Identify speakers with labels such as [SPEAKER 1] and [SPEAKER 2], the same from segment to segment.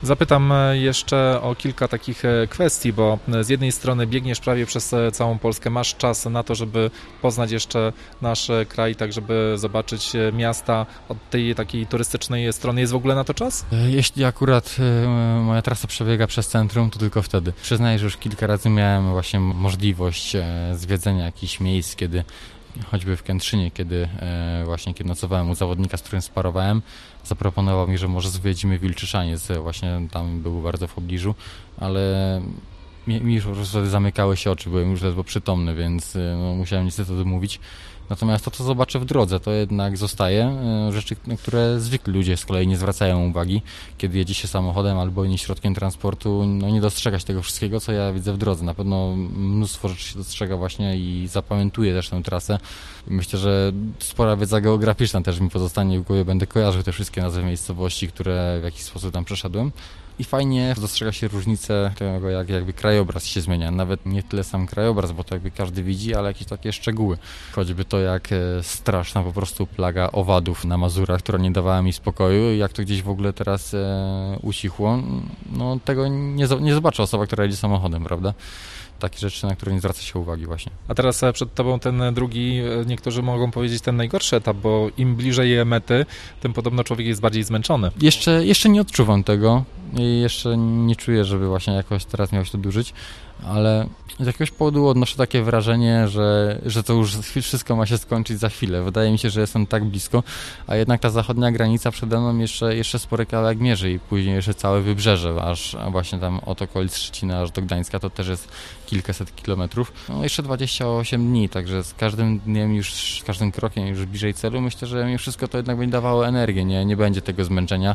[SPEAKER 1] Zapytam jeszcze o kilka takich kwestii, bo z jednej strony biegniesz prawie przez całą Polskę, masz czas na to, żeby poznać jeszcze nasz kraj, tak żeby zobaczyć miasta od tej takiej turystycznej strony. Jest w ogóle na to czas?
[SPEAKER 2] Jeśli akurat moja trasa przebiega przez centrum, to tylko wtedy. Przyznaję, że już kilka razy miałem właśnie możliwość zwiedzenia jakichś miejsc, kiedy choćby w Kętrzynie, kiedy nocowałem u zawodnika, z którym sparowałem, zaproponował mi, że może zwiedzimy Wilczyszaniec, właśnie tam był bardzo w pobliżu, ale mi już po prostu zamykały się oczy, byłem już ledwo przytomny, więc musiałem niestety odmówić. Natomiast to, co zobaczę w drodze, to jednak zostaje. Rzeczy, na które zwykli ludzie z kolei nie zwracają uwagi, kiedy jedzie się samochodem albo innym środkiem transportu, nie dostrzegać tego wszystkiego, co ja widzę w drodze. Na pewno mnóstwo rzeczy się dostrzega właśnie i zapamiętuję też tę trasę. Myślę, że spora wiedza geograficzna też mi pozostanie w głowie, będę kojarzył te wszystkie nazwy miejscowości, które w jakiś sposób tam przeszedłem. I fajnie dostrzega się różnicę tego, jak jakby krajobraz się zmienia. Nawet nie tyle sam krajobraz, bo to jakby każdy widzi, ale jakieś takie szczegóły. Choćby to, jak straszna po prostu plaga owadów na Mazurach, która nie dawała mi spokoju, jak to gdzieś w ogóle teraz ucichło. No tego nie zobaczy osoba, która jedzie samochodem, prawda? Takie rzeczy, na które nie zwraca się uwagi właśnie.
[SPEAKER 1] A teraz przed tobą ten drugi, niektórzy mogą powiedzieć ten najgorszy etap, bo im bliżej mety, tym podobno człowiek jest bardziej zmęczony.
[SPEAKER 2] Jeszcze nie odczuwam tego i jeszcze nie czuję, żeby właśnie jakoś teraz miało się to dłużyć, ale z jakiegoś powodu odnoszę takie wrażenie, że to już wszystko ma się skończyć za chwilę. Wydaje mi się, że jestem tak blisko, a jednak ta zachodnia granica przede mną jeszcze spory kawałek mierzy i później jeszcze całe wybrzeże, aż właśnie tam od okolic Szczecina aż do Gdańska, to też jest kilkaset kilometrów. No jeszcze 28 dni, także z każdym dniem już, z każdym krokiem już bliżej celu, myślę, że mi wszystko to jednak będzie dawało energię, nie będzie tego zmęczenia.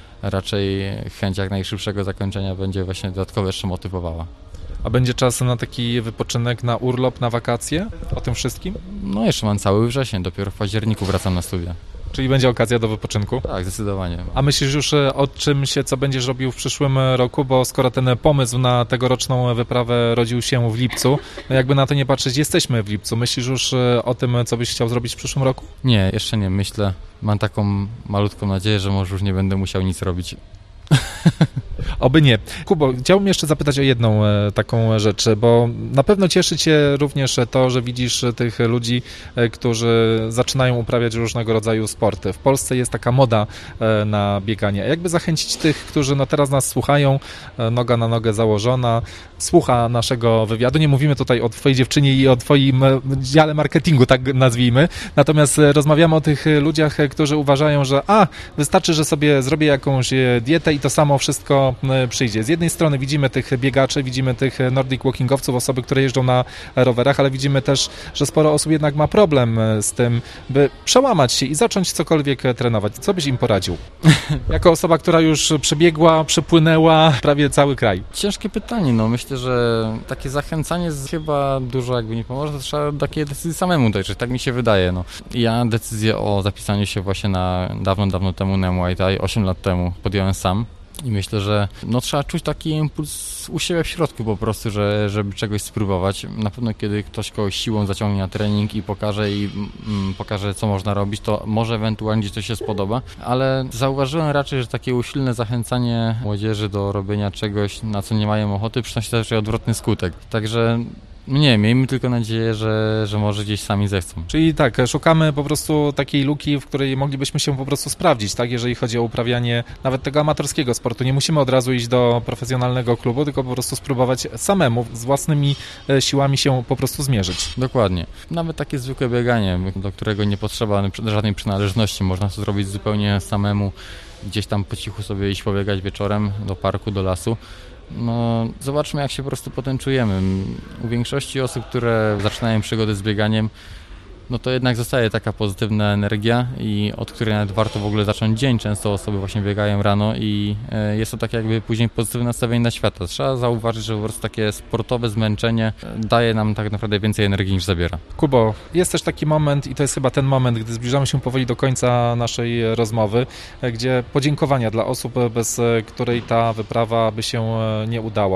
[SPEAKER 2] Raczej chęć jak najszybszego zakończenia będzie właśnie dodatkowo jeszcze motywowała.
[SPEAKER 1] A będzie czas na taki wypoczynek, na urlop, na wakacje? O tym wszystkim?
[SPEAKER 2] No jeszcze mam cały wrzesień, dopiero w październiku wracam na studia.
[SPEAKER 1] Czyli będzie okazja do wypoczynku?
[SPEAKER 2] Tak, zdecydowanie.
[SPEAKER 1] A myślisz już o czymś, co będziesz robił w przyszłym roku? Bo skoro ten pomysł na tegoroczną wyprawę rodził się w lipcu, no jakby na to nie patrzeć, jesteśmy w lipcu. Myślisz już o tym, co byś chciał zrobić w przyszłym roku?
[SPEAKER 2] Nie, jeszcze nie. Myślę, mam taką malutką nadzieję, że może już nie będę musiał nic robić.
[SPEAKER 1] Oby nie. Kubo, chciałbym jeszcze zapytać o jedną taką rzecz, bo na pewno cieszy Cię również to, że widzisz tych ludzi, którzy zaczynają uprawiać różnego rodzaju sporty. W Polsce jest taka moda na bieganie. Jakby zachęcić tych, którzy teraz nas słuchają, noga na nogę założona, słucha naszego wywiadu. Nie mówimy tutaj o Twojej dziewczynie i o Twoim dziale marketingu, tak nazwijmy. Natomiast rozmawiamy o tych ludziach, którzy uważają, że wystarczy, że sobie zrobię jakąś dietę i to samo wszystko przyjdzie. Z jednej strony widzimy tych biegaczy, widzimy tych Nordic Walkingowców, osoby, które jeżdżą na rowerach, ale widzimy też, że sporo osób jednak ma problem z tym, by przełamać się i zacząć cokolwiek trenować. Co byś im poradził? Jako osoba, która już przebiegła, przepłynęła prawie cały kraj.
[SPEAKER 2] Ciężkie pytanie, myślę, że takie zachęcanie chyba dużo jakby nie pomoże, to trzeba takie decyzje samemu dojrzeć, tak mi się wydaje. Ja decyzję o zapisaniu się właśnie na dawno temu na Muay Thai, 8 lat temu podjąłem sam. I myślę, że trzeba czuć taki impuls u siebie w środku po prostu, żeby czegoś spróbować. Na pewno kiedy ktoś kogoś siłą zaciągnie na trening i pokaże, co można robić, to może ewentualnie gdzieś to się spodoba, ale zauważyłem raczej, że takie usilne zachęcanie młodzieży do robienia czegoś, na co nie mają ochoty, przynosi też odwrotny skutek. Także miejmy tylko nadzieję, że może gdzieś sami zechcą.
[SPEAKER 1] Czyli tak, szukamy po prostu takiej luki, w której moglibyśmy się po prostu sprawdzić, tak, jeżeli chodzi o uprawianie nawet tego amatorskiego sportu. Nie musimy od razu iść do profesjonalnego klubu, tylko po prostu spróbować samemu, z własnymi siłami się po prostu zmierzyć.
[SPEAKER 2] Dokładnie. Nawet takie zwykłe bieganie, do którego nie potrzeba żadnej przynależności, można to zrobić zupełnie samemu, gdzieś tam po cichu sobie iść pobiegać wieczorem do parku, do lasu. Zobaczmy, jak się po prostu potem czujemy. U większości osób, które zaczynają przygodę z bieganiem, to jednak zostaje taka pozytywna energia i od której nawet warto w ogóle zacząć dzień. Często osoby właśnie biegają rano i jest to tak jakby później pozytywne nastawienie na świat. Trzeba zauważyć, że po prostu takie sportowe zmęczenie daje nam tak naprawdę więcej energii niż zabiera.
[SPEAKER 1] Kubo, jest też taki moment i to jest chyba ten moment, gdy zbliżamy się powoli do końca naszej rozmowy, gdzie podziękowania dla osób, bez której ta wyprawa by się nie udała.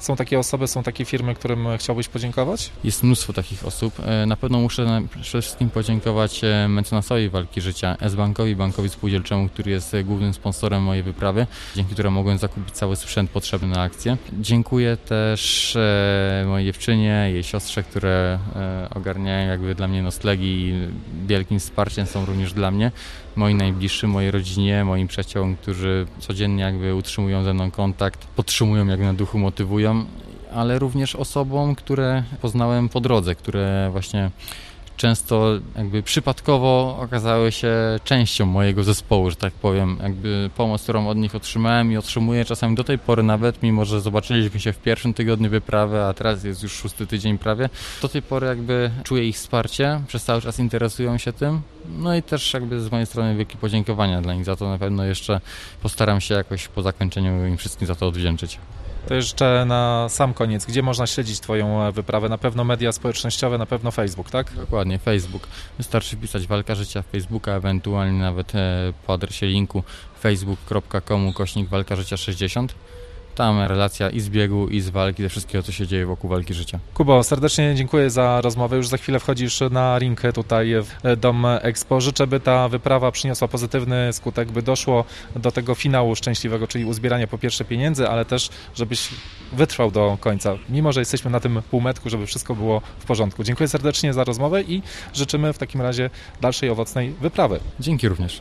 [SPEAKER 1] Są takie osoby, są takie firmy, którym chciałbyś podziękować?
[SPEAKER 2] Jest mnóstwo takich osób. Na pewno muszę przede wszystkim podziękować mecenasowi Walki Życia, S-Bankowi, bankowi spółdzielczemu, który jest głównym sponsorem mojej wyprawy, dzięki któremu mogłem zakupić cały sprzęt potrzebny na akcję. Dziękuję też mojej dziewczynie, jej siostrze, które ogarniają jakby dla mnie noclegi i wielkim wsparciem są również dla mnie. Moi najbliższym, mojej rodzinie, moim przyjaciołom, którzy codziennie jakby utrzymują ze mną kontakt, podtrzymują jak na duchu, motywują, ale również osobom, które poznałem po drodze, które właśnie często jakby przypadkowo okazały się częścią mojego zespołu, że tak powiem. Jakby pomoc, którą od nich otrzymałem i otrzymuję czasami do tej pory nawet, mimo że zobaczyliśmy się w pierwszym tygodniu wyprawy, a teraz jest już 6. tydzień prawie, do tej pory jakby czuję ich wsparcie, przez cały czas interesują się tym. No i też jakby z mojej strony wielkie podziękowania dla nich za to. Na pewno jeszcze postaram się jakoś po zakończeniu im wszystkim za to odwdzięczyć.
[SPEAKER 1] To jeszcze na sam koniec, gdzie można śledzić Twoją wyprawę? Na pewno media społecznościowe, na pewno Facebook, tak?
[SPEAKER 2] Dokładnie, Facebook. Wystarczy wpisać Walka Życia Facebooka, ewentualnie nawet po adresie linku facebook.com/Walka Życia 60. Tam relacja i z biegu, i z walki, ze wszystkiego, co się dzieje wokół Walki Życia.
[SPEAKER 1] Kubo, serdecznie dziękuję za rozmowę. Już za chwilę wchodzisz na ring tutaj w Dom Expo. Życzę, by ta wyprawa przyniosła pozytywny skutek, by doszło do tego finału szczęśliwego, czyli uzbierania po pierwsze pieniędzy, ale też, żebyś wytrwał do końca, mimo że jesteśmy na tym półmetku, żeby wszystko było w porządku. Dziękuję serdecznie za rozmowę i życzymy w takim razie dalszej owocnej wyprawy.
[SPEAKER 2] Dzięki również.